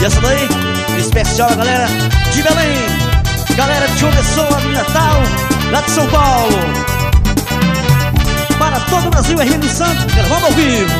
E essa daí, especial a galera de Belém, galera de João Pessoa, de Natal, lá de São Paulo. Para todo o Brasil, Hermínio Santos, gravando ao vivo.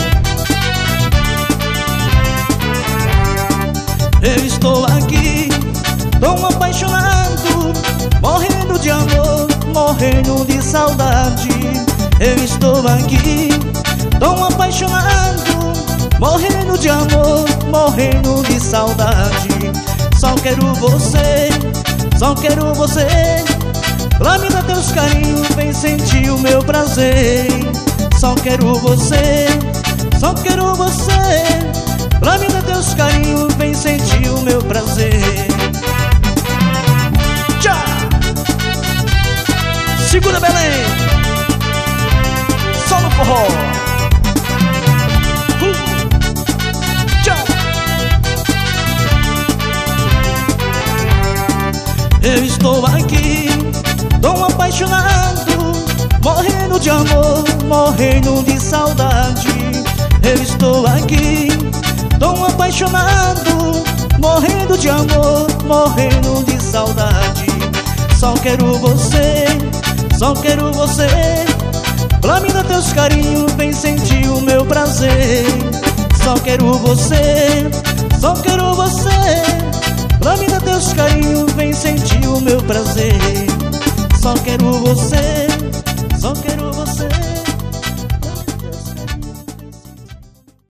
Eu estou aqui, tão apaixonado, morrendo de amor, morrendo de saudade. Eu estou aqui, tão apaixonado, morrendo de amor, morrendo de saudade. Só quero você, só quero você, pra me dar teus carinhos, vem sentir o meu prazer. Só quero você, só quero você, pra me dar teus carinhos, vem sentir o meu prazer. Tchau! Segura Belém, só no forró. Tchau! Eu estou aqui, tão apaixonado, morrendo de amor, morrendo de saudade. Eu estou aqui, tão apaixonado, morrendo de amor, morrendo de saudade. Só quero você, só quero você, pra me dar teus carinhos, vem sentir o meu prazer. Só quero você, só quero você, pra me dar teus carinhos, vem sentir o meu prazer. Só quero você, só quero você.